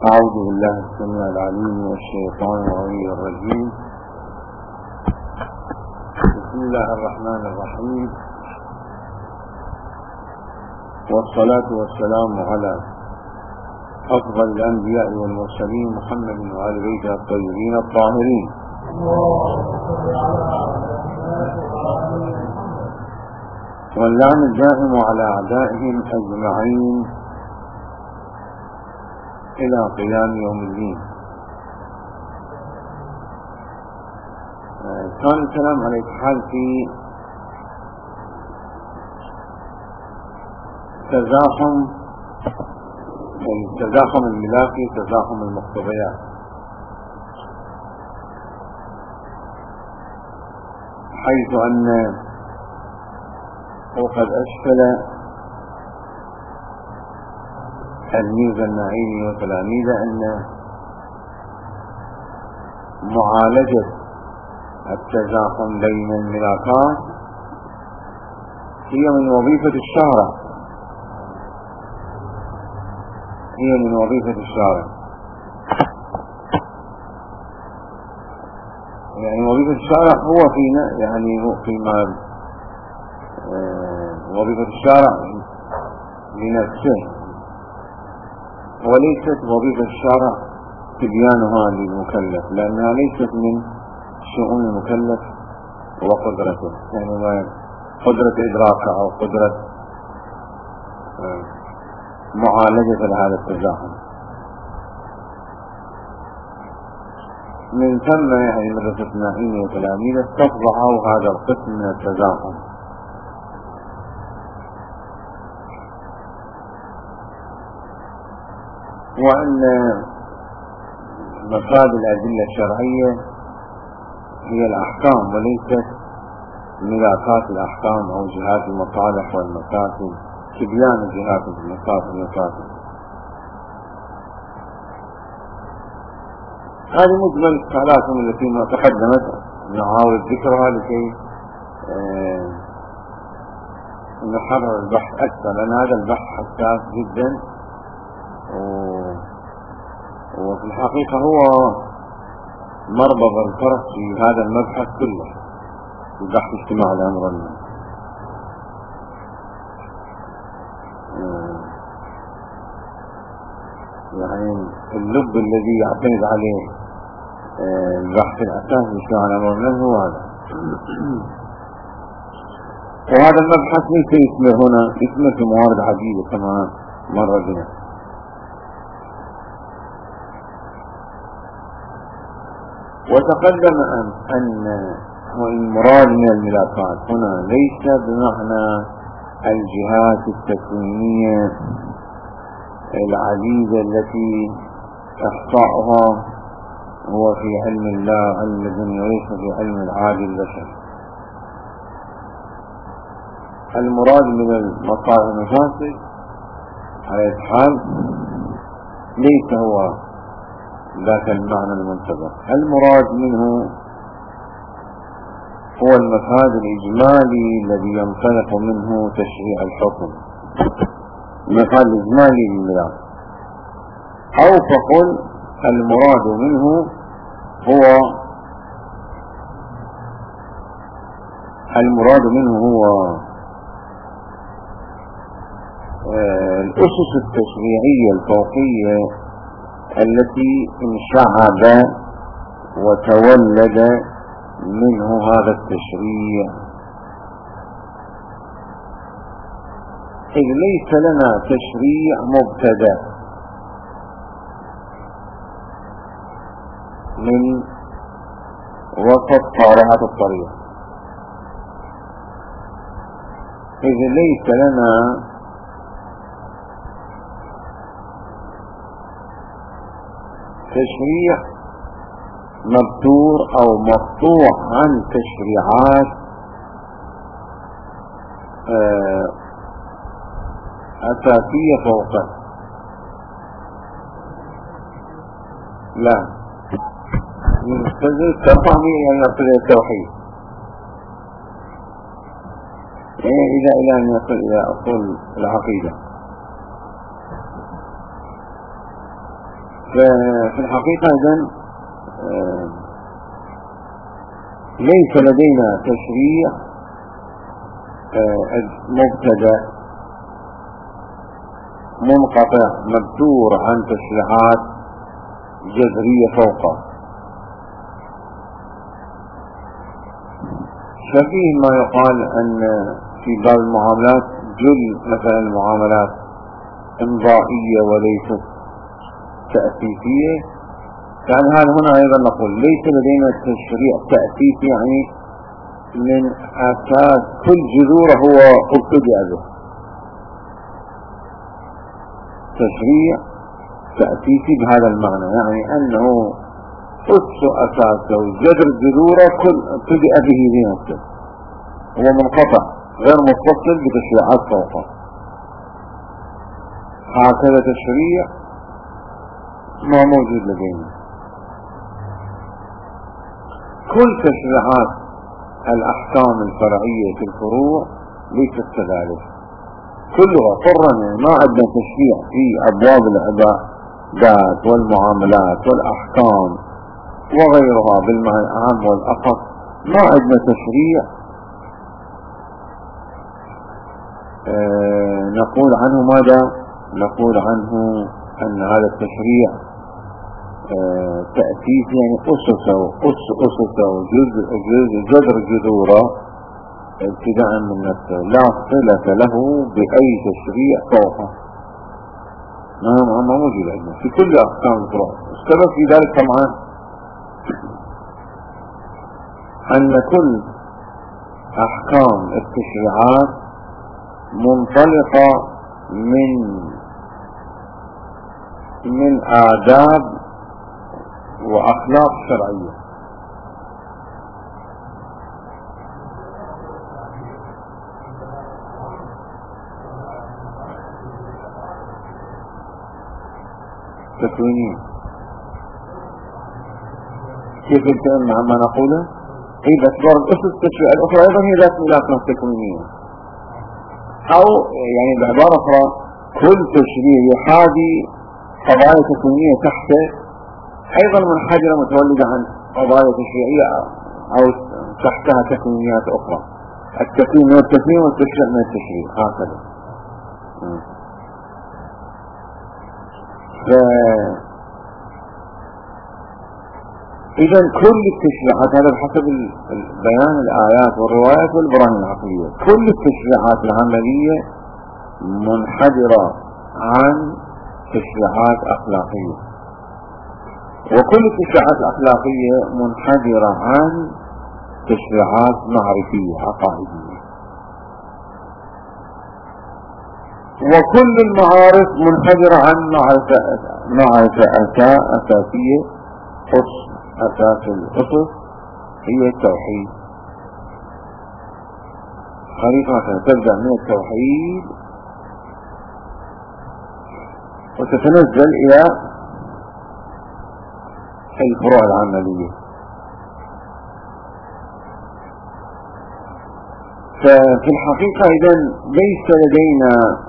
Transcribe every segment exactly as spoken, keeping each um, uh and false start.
أعوذ بالله السميع العليم من الشيطان الرجيم. بسم الله الرحمن الرحيم، والصلاة والسلام على أفضل الأنبياء والمرسلين محمد وآل بيته الطيبين الطاهرين، واللعن الدائم على أعدائهم أجمعين إلى قيام يوم الدين. كان الكلام على الحال في تزاحم التزاحم الملاكي، تزاحم المقتضيات، حيث أن وقد أشكل الميزة النعيمي وتلاميذه أن معالجة التزاحم بين الملاكات هي من وظيفة الشارع هي من وظيفة الشارع يعني وظيفة الشارع هو فينا، يعني هو فيما وظيفة الشارع لنفسه، وليست وظيفة الشارع تبيانها للمكلف، لأنها ليست من شؤون المكلف وقدرته، يعني قدرة إدراكه أو قدرة معالجة لهذا التزاحم. من ثم يعني مدرسة نعيمي وتلاميذه استطبعوا هذا القسم من التزاحم، وأن مفاد الأدلة الشرعية هي الأحكام وليست ملاكات الأحكام أو جهات المصالح والمفاسد، تبيان جهات المصالح والمفاسد. هذه مجمل السؤالاتهم التي ما تقدمت، نحاول ذكرها لكي آه نحرر البحث أكثر، لأن هذا البحث حساس جدا، وفي الحقيقة هو مربض الفرق في هذا المبحث كله، في بحث اجتماع الأمر. يعني اللب الذي يعتمد عليه البحث الأساسي في اجتماع الأمر هو هذا. وهذا المبحث ليس اسمه هنا اسمه في موارد عديدة كما مر بنا. وتقدم أن المراد من الملاكات هنا ليس بمعنى الجهات التكوينية العديدة التي إحصاؤها هو في علم الله الذي وليس في علم العادي البشر. المراد من المصالح المفاسد على الحال ليس هو ذاك المعنى المنتظر. المراد منه هو المفاد الإجمالي الذي ينطلق منه تشريع الحكم، المفاد الإجمالي لله، أو فقل المراد منه هو المراد منه هو الأسس التشريعية الفوقية التي انشعب وتولد منه هذا التشريع، إذ ليس لنا تشريع مبتدأ من وسط طارئة الطريق، إذ ليس لنا تشريع مبتور أو مقطوع عن تشريعات أساسية فوقه. لا يستلزم التفاهمية أن يصل إلى التوحيد، يعني إذا إلى أن يصل إلى أصول العقيدة. ففي الحقيقة إذن ليس لدينا تشريع مبتدأ منقطع مبتور عن تشريعات جذرية فوقه. شبيه ما يقال أن في بعض المعاملات جل مثلا المعاملات إمضائية وليست تأسيسية، يعني هذا هنا أيضا نقول ليس لدينا تشريع تأسيسي، يعني من أساس كل جذوره هو ابتدأ به. تشريع تأسيسي بهذا المعنى، يعني أنه أس أساسه جذر جذوره كل ابتدأ به بنفسه، هو منقطع غير متصل بتشريعات فوقه. هكذا تشريع ما موجود لدينا. كل تشريعات الأحكام الفرعية في الفروع ليست كذلك كلها طرا، ما عندنا تشريع في أبواب العبادات والمعاملات والأحكام وغيرها بالمعنى العام والأخص، ما عندنا تشريع آه نقول عنه ماذا؟ نقول عنه أن هذا التشريع آه تأسيس، يعني أسسه أس أسسه جزء جزء جذر جذوره ابتداء من نفسه، لا صلة له بأي تشريع فوقه. ما ما موجود عندنا في كل أحكام الفروع. السبب في ذلك طبعا أن كل أحكام التشريعات منطلقة من من آداب وأخلاق شرعية. تكوينية كيف الكلام عما نقوله؟ اي بس دور الأسس التشريع الأخرى أيضا هي ذات الأخلاق التكوينية، أو يعني بعبارة أخرى كل تشريع يحاذي قضايا تكوينية تحته أيضا منحدرة متولدة عن قضايا تشريعية أو تحتها تكوينيات أخرى. التكوين من التكوين والتشريع من التشريع، هكذا. إذا كل التشريعات، هذا بحسب بيان الآيات والروايات والبراهين العقلية، كل التشريعات العملية منحدرة عن تشريعات أخلاقية، وكل التشريعات الأخلاقية منحدرة عن تشريعات معرفية عقائدية، وكل المعارف منحدرة عن معرفة معرفة أساسية. أساس الأسس هي التوحيد. خريطة تبدأ من التوحيد وتتنزل إلى الفروع العملية. ففي الحقيقة إذن ليس لدينا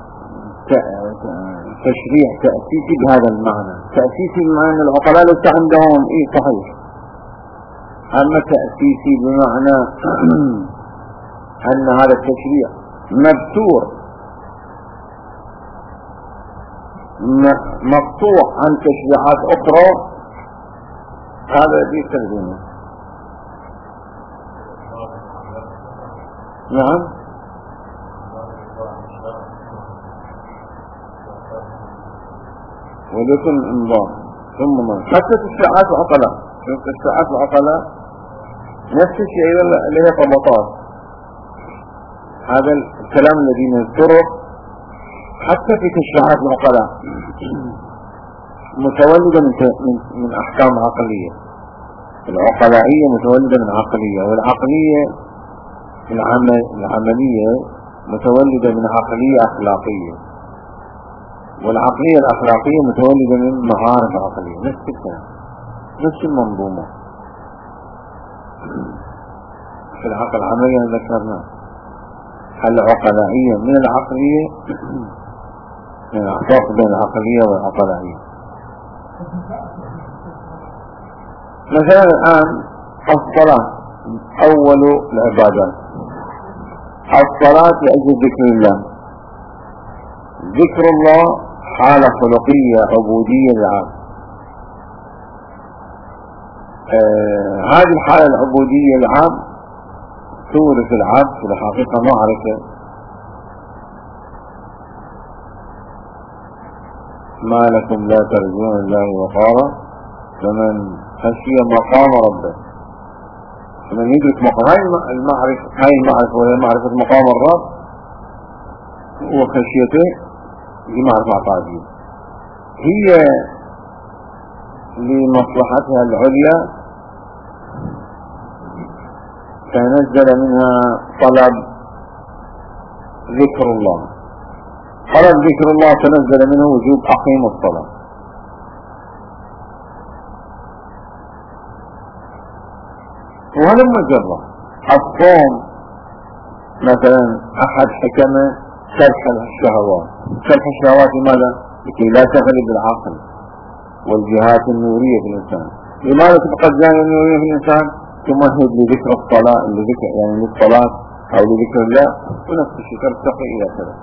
تشريع تأسيسي بهذا المعنى. تأسيسي بمعنى العقلاء ليس عندهم إيه صحيح، أما تأسيسي بمعنى أن هذا التشريع مبتور مقطوع عن تشريعات أخرى، هذا ليس لدينا. نعم، ولكن انضام ثم ما حتى تشريعات وعقلاء، تشريعات وعقلاء نفس الشيء اللي هي طبقات. هذا الكلام الذي نذكره حتى في تشريعات العقلاء متولدة من من أحكام عقلية. العقلائية متولدة من عقلية، والعقلية العملية متولدة من عقلية أخلاقية، والعقلية الأخلاقية متولدة من معارف عقلية. نفس الكلام، نفس المنظومة. في العقل العملية ذكرنا العقلائية من العقلية، من الفرق بين العقلية والعقلائية. مثلا الآن الصلاة أول العبادات، الصلاة لأجل ذكر الله، ذكر الله حالة خلقية عبودية للعبد. آه هذه الحالة العبودية للعبد تورث العبد في الحقيقة معرفة ما لكم لا ترجون الله وقارا فمن خشي مقام ربه، فمن يدرك مقام هاي المعرفة، هاي المعرفة وهي معرفة مقام الرب وخشيته لمعرفة عقائده، هي لمصلحتها العليا تنزل منها طلب ذكر الله، طلب ذكر الله تنزل منه وجوب أقيم الصلاة. ولما جرى الصوم مثلا أحد حكمه شرح الشهوات، شرح الشهوات لماذا؟ لكي لا تغلب العقل والجهات النورية في الإنسان. لماذا تبقى الجهات النورية في الإنسان؟ تمهد لذكر الصلاة، لذكر يعني للصلاة أو لذكر الله، ونفس الشيء ترتقي إلى كذا،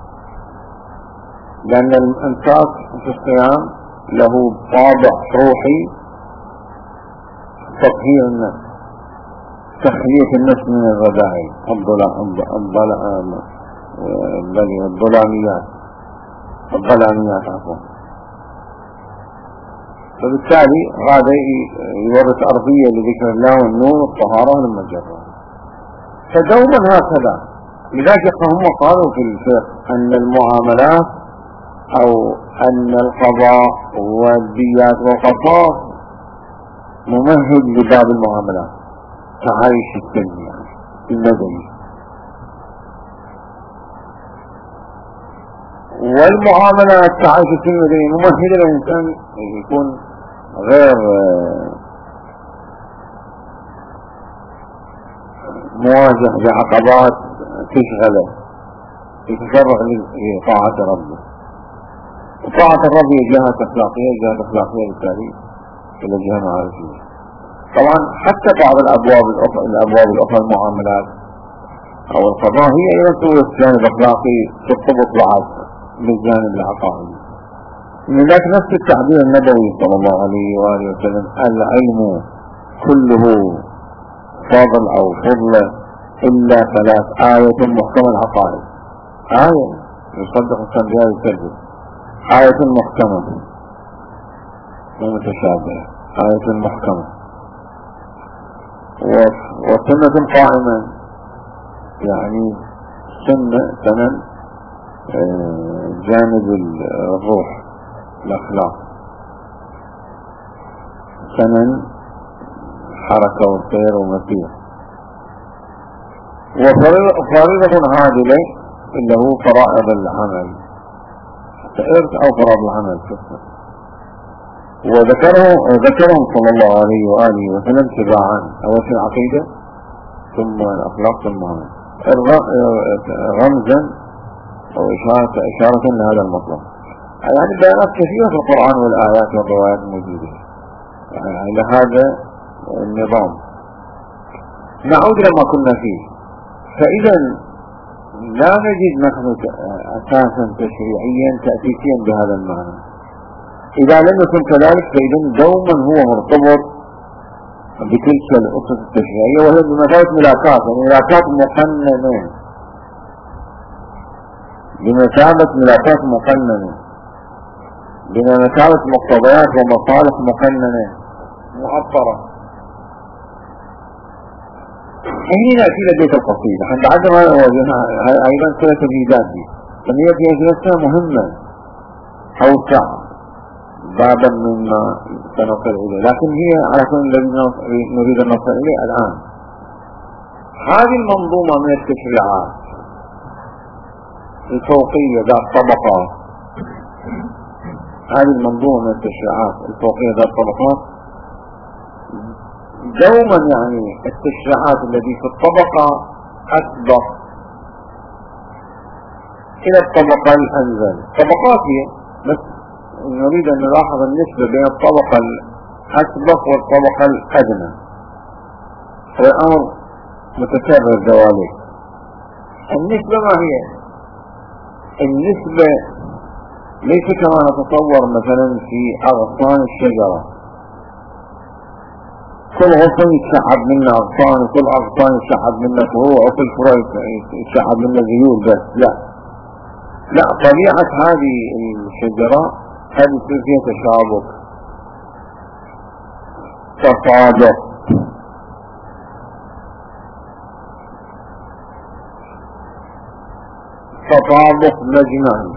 لأن الإنفاق في الصيام له طابع روحي تطهير النفس، تخلية النفس من الرذائل الظلاميات الظلاميات عفوا. فبالتالي هذا يورث أرضية لذكر الله والنور والطهارة والمجرة. فدوما هكذا. لذلك هم قالوا في الفقه أن المعاملات أو أن القضاء والديات والقصاص ممهد لباب المعاملات كعيش الدنيا المدني، والمعاملات كعيش الدنيا ممهدة للإنسان يكون غير مواجه بعقبات تشغله، يتفرغ لطاعة ربه. وطاعة الرب هي جهة أخلاقية، جهة أخلاقية بالتالي إلى جهة معرفية. طبعا حتى بعض الأبواب الأخرى الأبواب الأخرى المعاملات أو القضاء هي أيضا توجد جانب أخلاقي ترتبط بعض بالجانب العقائدي. لذلك نفس التعبير النبوي صلى الله عليه وآله وسلم: العلم كله فضل أو فضل إلا ثلاث: آية محكمة العقائد، آية يصدق التنبيه الكذب، آية محكمة ومتشابهة، آية محكمة، وسنة قائمة، يعني سنة سنن جانب الروح الأخلاق، سنن حركة والسير ومسير، وفريضة عادلة اللي هو فرائض العمل، إرث أو فرائض العمل. وذكره ذكرهم صلى الله عليه وآله وسلم تباعا، أول شيء العقيدة ثم الأخلاق ثم رمزا أو إشارة, إشارة لهذا المطلب. يعني بيانات كثيرة في القرآن والآيات والروايات الموجودة يعني على هذا النظام. نعود لما كنا فيه. فإذا لا نجد نحن أساسا تشريعيا تأسيسيا بهذا المعنى. إذا لم يكن كذلك فإذا دوما هو مرتبط بتلك الأسس التشريعية، وهي بمثابة ملاكات، يعني ملاكات مقننة، بمثابة ملاكات مقننة، بمثابة مقتضيات ومصالح مقننة معطرة. هنا نأتي لبيت القصيدة. عند عدم أيضا كل تمهيدات دي تمهيدات هي جلسة مهمة أوسع بابا مما سنصل إليه، لكن هي على كل الذي نريد أن نصل إليه الآن. هذه المنظومة من التشريعات الفوقية ذات طبقات، هذه المنظومة من التشريعات الفوقية ذات طبقات دوما يعني التشريعات التي في الطبقة أسبق إلى الطبقة الأنزل. طبقات هي بس نريد أن نلاحظ النسبة بين الطبقة الأسبق والطبقة الأدنى. الأمر متكرر ذلك. النسبة ما هي؟ النسبة ليس كما نتصور مثلا في أغصان الشجرة، كل غصن يتشعب منه أغصان وكل أغصان يتشعب منه فروع وكل فروع يتشعب منه ذيول، بس لا لا طبيعة هذه الشجرة هذه يصير فيها تشابك، تصادق، تطابق مجمعي.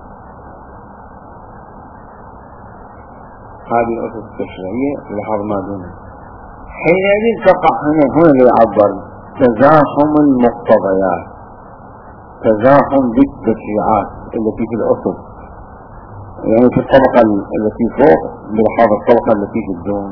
هذه الأسس التشريعية لاحظ ما دونها. حينئذ تقع هنا هنا اللي يعبر تزاحم المقتضيات، تزاحم بالتشريعات التي في الأسس، يعني في الطبقة التي فوق بلحاظ الطبقة التي في الدون.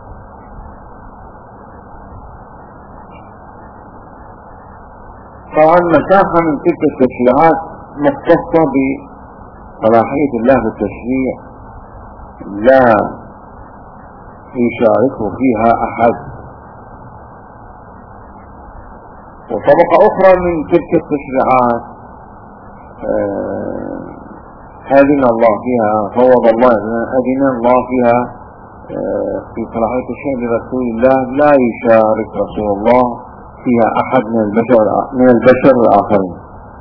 طبعا مساحة من تلك التشريعات مختصة بصلاحية الله في التشريع لا يشاركه فيها أحد، وطبقة أخرى من تلك التشريعات أذن الله فيها، فوض الله أذن الله فيها في صلاحية الشيء لرسول الله لا يشارك رسول الله فيها أحد من البشر من البشر الآخرين.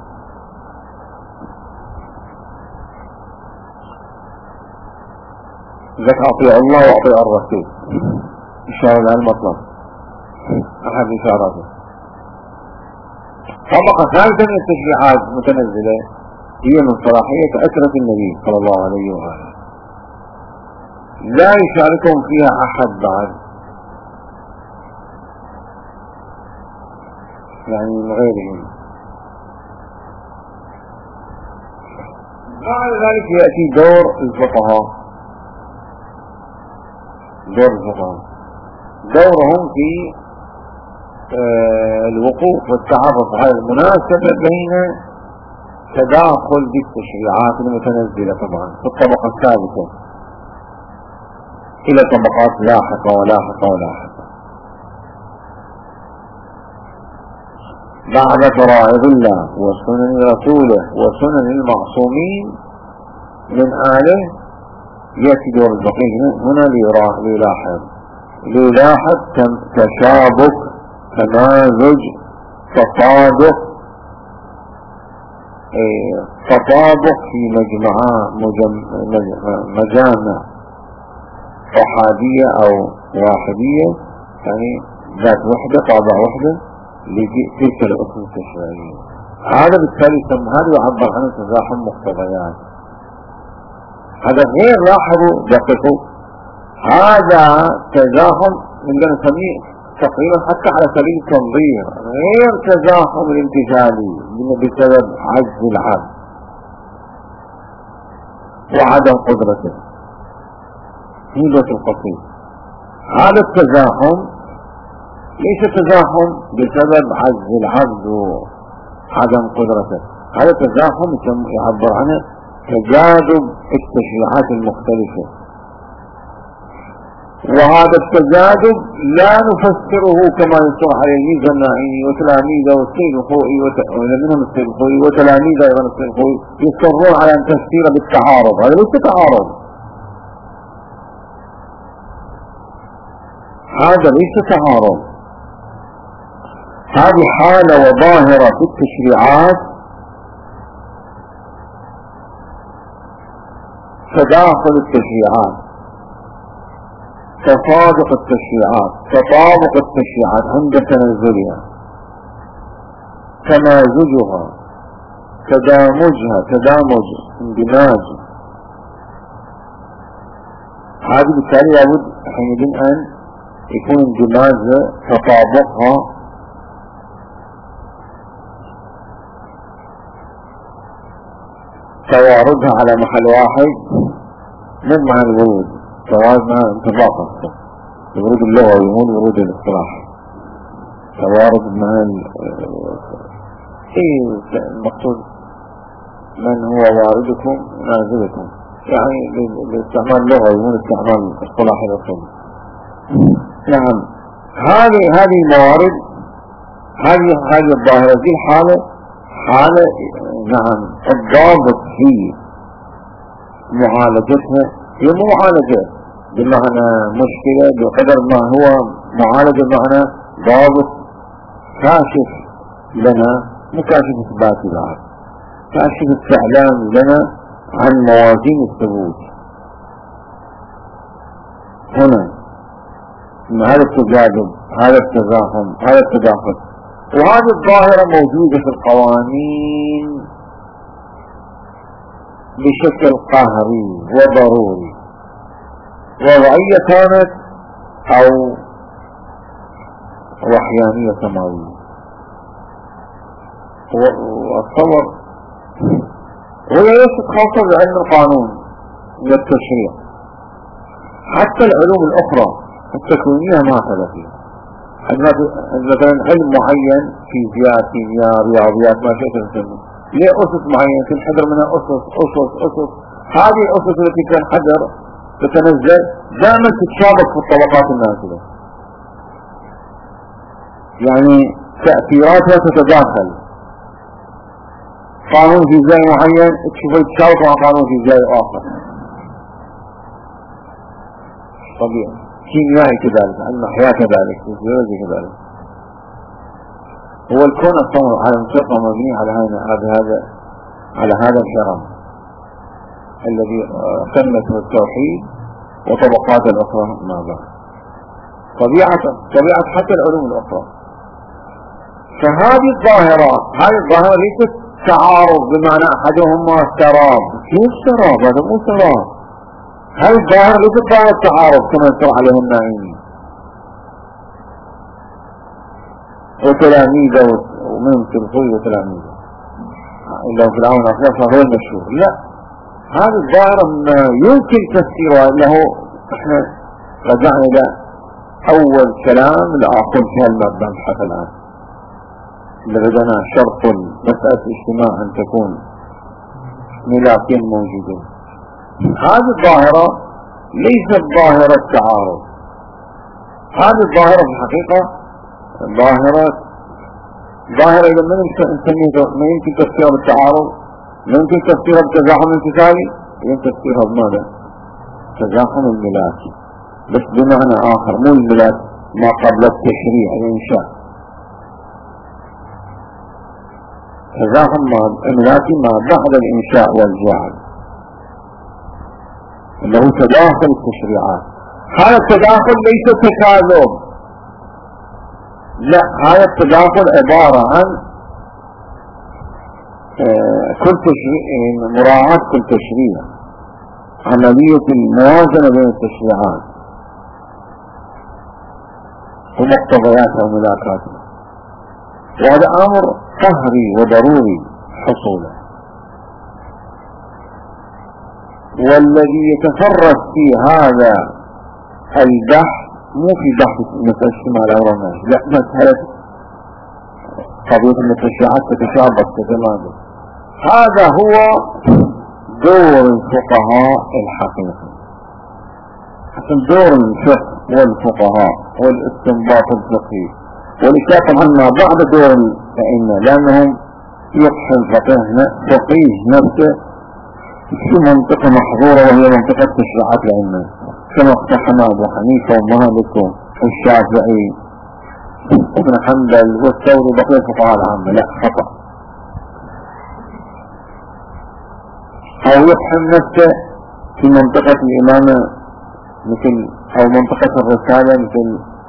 ذلك أطيع الله وأطيع الرسول، إشارة على المطلب أحد إشاراته. طبقة ثالثة من التشريعات المتنزلة هي من صلاحية أسرة النبي صلى الله عليه وآله، لا يشاركهم فيها أحد بعد، يعني من غيرهم. بعد ذلك يأتي دور الفقهاء. دور الفقهاء دورهم في آه الوقوف والتعرف على المناسبة بين تداخل بالتشريعات المتنزلة طبعا في الطبقة الثالثة إلى طبقات لاحقة ولاحقة ولاحقة بعد فرائض الله وسنن رسوله وسنن المعصومين من آله. يأتي دور الفقيه هنا ليلاحظ ليلاحظ تشابك، تمازج، تطابق، تطابق في مجمع مجامع أحادية أو واحدية، يعني ذات وحدة طابع وحدة لتلك الأصول التشريعية. هذا بالتالي يسمى، هذا يعبر عن تزاحم مقتضيات. هذا غير، لاحظوا دققوا، هذا تزاحم نقدر نسميه تقريبا حتى على سبيل التنظير غير تزاحم الانتقالي بسبب عجز العبد وعدم قدرته. هيبة القصيد، هذا التزاحم ليس تزاحم بسبب عجز العبد وعدم قدرته، هذا التزاحم يعبر عنه تجاذب التشريعات المختلفة، وهذا التجاذب لا نفسره كما يصور على الميزة الناعيني وتلاميذه والسيد الخوئي ومنهم السيد الخوئي وتلاميذه أيضا السيد الخوئي يصرون على أن تفسير بالتعارض. هذا ليس تعارض، هذا ليس تعارض، هذه حالة وظاهرة في التشريعات تداخل التشريعات، تصادق التشريعات، تطابق التشريعات عند تنزلها، تمازجها، تدامجها، تدامج اندماج. هذه بالتالي لابد حينئذ أن يكون اندماج تطابقها تواردها على محل واحد، مو مع الورود، توازنها انطباقا، الورود اللغوي مو الورود الاصطلاحي، توارد مع ايه المقصود من هو واردكم نازلكم، يعني باستعمال لغوي مو باستعمال اصطلاحي الاصولي. نعم هذه هذه الموارد، هذه هذه الظاهرة دي الحالة حالة نعم الضابط في معالجتها هي مو معالجة بمعنى مشكلة بقدر ما هو معالجة بمعنى ضابط كاشف لنا، مو كاشف إثباتي بعد، كاشف استعلام لنا عن موازين الثبوت. هنا هذا التجاذب، هذا التزاحم، هذا التداخل، وهذه الظاهرة موجودة في القوانين بشكل قهري وضروري، وضعية كانت أو وحيانية سماوية. والصور وهي ليست خاصة بعلم القانون والتشريع، حتى العلوم الأخرى التكوينية ما أخذ فيها. مثلا علم معين فيزياء كيمياء رياضيات ما شئت تسمى ليه أسس معينة تنحدر منها أسس أسس أسس هذه الأسس التي تنحدر تتنزل دائما تتشابك في الطبقات النازلة، يعني تأثيراتها تتداخل. قانون فيزيائي معين تشوفه يتشابك مع قانون فيزيائي آخر طبيعي، كيميائي كذلك، علم الحياة كذلك، فيزيولوجي كذلك. هو الكون الصور على منطقة مبني على هذا هذا على هذا الحرم الذي قمته التوحيد وطبقات الأخرى مع بعض. طبيعة طبيعة حتى العلوم الأخرى. فهذه الظاهرة هذه الظاهرة ليست تعارض بمعنى أحدهما سراب. كيف سراب؟ هذا مو سراب. هذه الظاهرة ليست ظاهرة تعارض كما يصرح عليه النائمين وتلاميذه ومن تلقيه وتلاميذه إلا في العون أخلاصها هو المشهور. لا، هذه الظاهرة ما يمكن تفسيرها له. احنا رجعنا إلى أول كلام لأقول فيها المبحث الآن لدينا شرط مسألة اجتماع أن تكون ملاكين موجودين. هذه الظاهرة ليست ظاهرة تعارض، هذه الظاهرة في الحقيقة ظاهرة ظاهرة إذا ما يمكن تفسيرها بالتعارض، ما يمكن تفسيرها بالتزاحم الانتسابي، يمكن تفسيرها بماذا؟ تزاحم الملاكي، بس بمعنى آخر، مو الملاك ما قبل التشريع الإنشاء. تزاحم الملاكي ما بعد الإنشاء والجعل، انه تداخل التشريعات. هذا التداخل ليس تكاذب، لا، هذا التداخل عبارة عن كل تشريع، مراعاة كل تشريع، عملية الموازنة بين التشريعات ومقتضياتها وملاكاتها، وهذا أمر قهري وضروري حصوله. والذي يتفرس في هذا البحث مو في بحث مسألة اجتماع الأورام، لا، مسألة قضية أن التشريعات تتشابك تتماثل. هذا هو دور الفقهاء الحقيقي، حسن دور الفقه والفقهاء والاستنباط الفقهي، ولذلك طبعا ما بعد دور الأئمة، لأنهم يقحم الفقيه نفسه في منطقة محظورة وهي منطقة تشريعات الأئمة، كما اقتحم أبو حنيفة ومالك والشافعي وابن حنبل والثوري وبقية الفقهاء العامة. لا، خطأ. أو يقحم نفسه في منطقة الإمامة مثل أو منطقة الرسالة مثل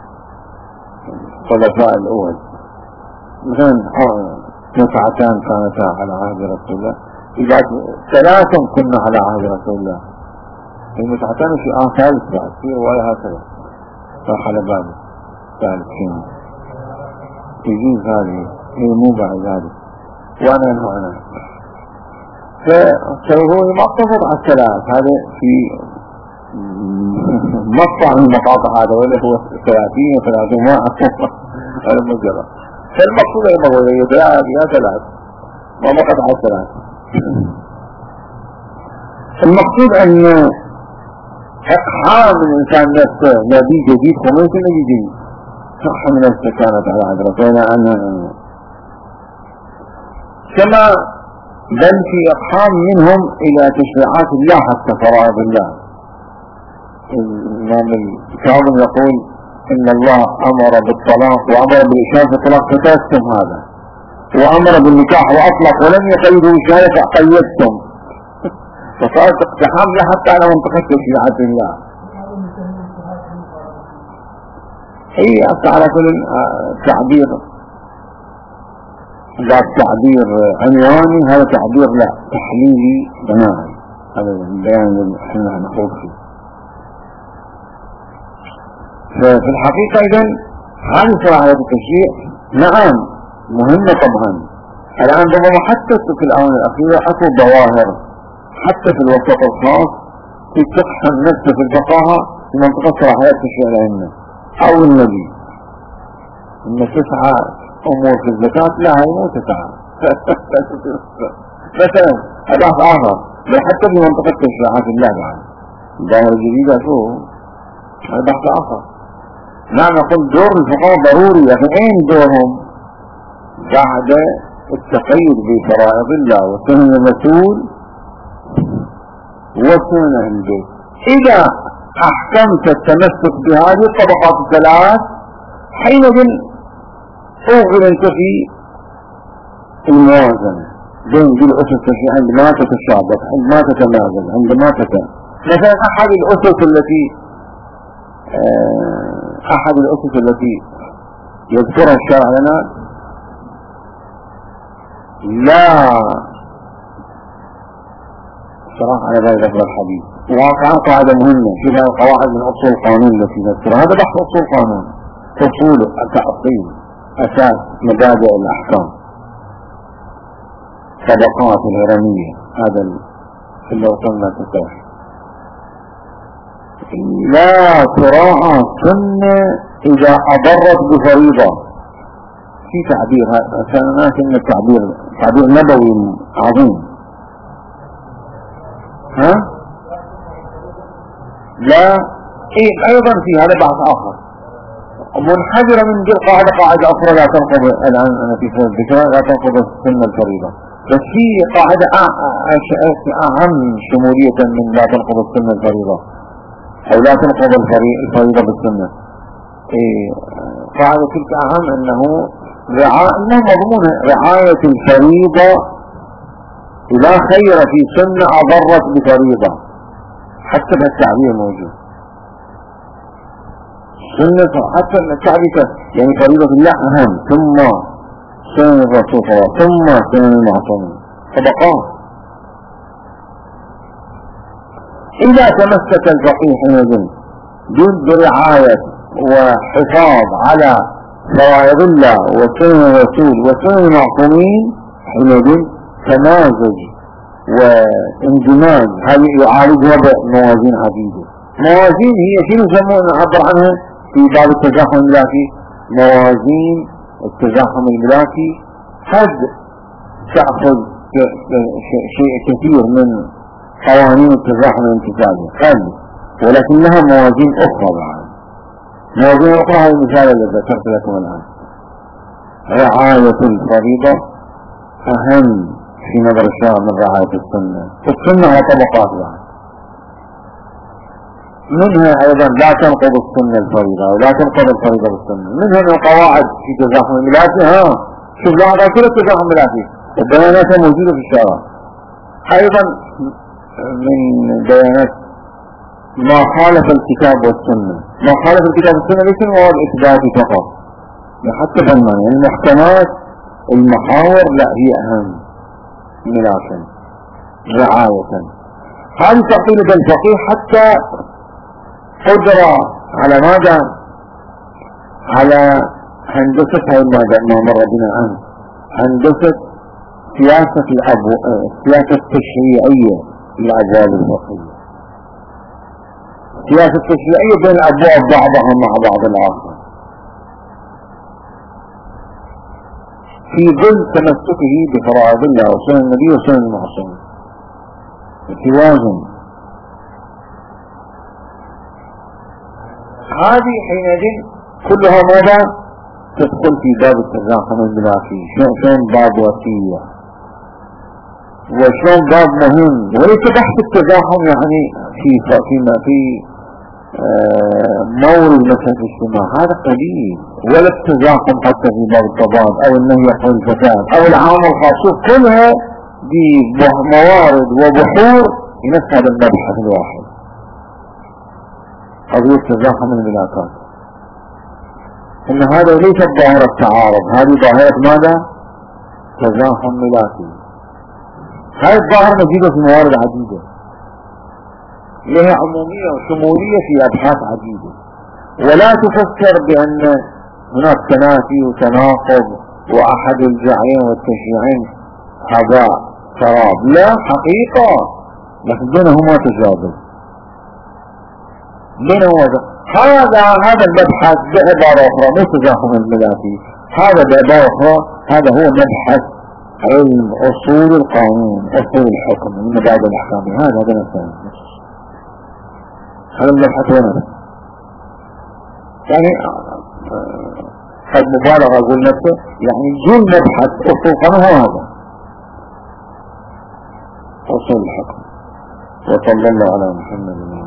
الخلفاء الأول، مثلا متعتان كانتا على عهد رسول الله، إذا ثلاث كنا على عهد رسول الله، المتعتان في آن ثالث بعد في رواية هكذا صح على بالي ثالثين يجوز هذه هي مو بعد ذلك وأنا هنا. فهو مقتصر على الثلاث، هذا في مقطع من المقاطع هذا، ولا هو ثلاثين وثلاثين ما هذا مجرد. فالمقصود أيضا هو يدعى بها ثلاث ما مقطع على الثلاث. المقصود أن إقحام الإنسان نفسه نبي جديد خميس نبي جديد صح من نفسه كانت على عذرتنا عنها كما بل في إقحام منهم إلى تشريعات الله حتى فرائض الله. الإمام الكاظم يقول إن الله أمر بالطلاق وأمر بإشارة الطلاق فتأسم هذا، وأمر بالنكاح وأطلق ولم يقيدوا بشهادة فقيدتم، فصارت اقتحام لا حتى على منطقة تشريعات الله. هي على كل تعبير لا تعبير عنواني، هذا تعبير لا تحليلي بناء، هذا البيان اللي احنا نقول فيه. ففي الحقيقة إذن هذه صلاحية التشريع نعم مهمة طبعا. الآن ربما حتى في الآونة الأخيرة أكو ظواهر حتى في الوسط الخاص في تقحم نفسه في الفقاهة في منطقة صلاحية التشريع الأئمة أو النبي إن تسعى أمور في الزكاة لا هي مو تسعى مثلا هذا آخر حتى في منطقة تشريعات الله بعد الظاهرة الجديدة شو هذا بحث آخر. نعم نقول دور الفقهاء ضروري، لكن أين دورهم بعد التقيد بفرائض الله وسنن الرسول وسنن أهل البيت؟ إذا أحكمت التمسك بهذه الطبقات الثلاث حينئذ أوغل أنت في الموازنة بين دي الأسس التشريعية عندما تتشابك عندما تتنازل عندما تتنازل. مثلا أحد الأسس التي أحد الأسس التي يذكرها الشرع لنا لا صراحة على غير ذكر الحديث واقعا قاعدة مهمة في هذه القواعد من أصول القانون التي نذكرها. هذا بحث أصول القانون، أصول التعطيل أساس مبادئ الأحكام طبقات الهرمية. هذا اللي وصلنا تتوح لا تراعى سنة إذا أضرت بفريضة. في تعبير هذا الناس إن التعبير تعبير نبوي عظيم. ها؟ لا إيه أيضا في هذا بعض آخر منحدرة من دي القاعدة قاعدة أخرى لا تنقض الآن أنا في فوق بكرة لا تنقض سنة الفريضة، بس في قاعدة أهم شمولية من لا تنقض السنة الفريضة أو لا تنقض الفريضة بالسنة. إيه قاعدة تلك أهم أنه رعاية أنه مضمون رعاية الفريضة لا خير في سنة أضرت بفريضة حتى بالتعبير موجود سنة حتى التعبير يعني فريضة الله أهم ثم سنة الرسول ثم سنة المعصومين طبقات. إذا تمسك الفقيه حينئذ برعاية وحفاظ على فرائض الله وسنن الرسول وسنن المعصومين حينئذ تمازج واندماج هذه يعالجها بموازين عديدة. موازين هي شنو يسمون نعبر عنها في باب التزاحم الملاكي؟ موازين التزاحم الملاكي قد تأخذ شيء كثير من قوانين التزاحم الانتفاعي قد، ولكنها موازين أخرى بعد. موازين أخرى هذا المثال الذي ذكرت لكم الآن. رعاية الفريضة أهم في نظر الشرع من رعاية السنة. السنة على طبقات بعد منها أيضا لا تنقض السنة الفريضة ولا تنقض الفريضة بالسنة. منها من القواعد في تزاحم الملاكي ها شوف لاحظة كل التزاحم الملاكي البيانات موجودة في الشرع. أيضا من بيانات ما خالف الكتاب والسنة. ما خالف الكتاب والسنة ليس المواد إثباتي فقط حتى فنان يعني المحكمات المحاور لا هي أهم ملاكا رعاية. هذه تعطيل بالفقيه حتى قدرة على ماذا؟ على هندسة هاي ما مر بنا عنه هندسة سياسة الأبو السياسة التشريعية للأبواب الفقهية. السياسة التشريعية بين الأبواب بعضها مع بعض الآخر في ظل تمسكه بفرائض الله وسنن النبي وسنن المعصومين. توازن هذه حينئذ كلها ماذا تدخل في باب التزاحم الملاكي. شلون باب وسيع وشلون باب مهم، وليس بحث التزاحم يعني في فيما في آه مورد مثلا الاجتماع، هذا قليل، ولا التزاحم حتى في باب التضاد او النهي عن الفساد او العام الخاص، كلها بموارد وبحور لنفس هذا المبحث الواحد، قضية التزاحم الملاكات. ان هذا ليس ظاهرة تعارض، هذه ظاهرة ماذا؟ تزاحم ملاكي. هذه الظاهرة موجودة في موارد عديدة، لها عمومية وشمولية في أبحاث عديدة، ولا تفكر بأن هناك تنافي وتناقض وأحد الجعين والتشيعين هذا سراب، لا حقيقة، لكن بينهما تجاذب بينهما. هذا هذا المبحث بعبارة أخرى مو تزاحم الملاكي، هذا بعبارة أخرى هذا هو مبحث علم أصول القانون، أصول الحكم من بعد الأحكام، هذا هذا نفسه هذا المبحث هنا. يعني قد مبالغة أقول نفسه، يعني جل مبحث أصول القانون هو هذا أصول الحكم. وصلى الله على محمد.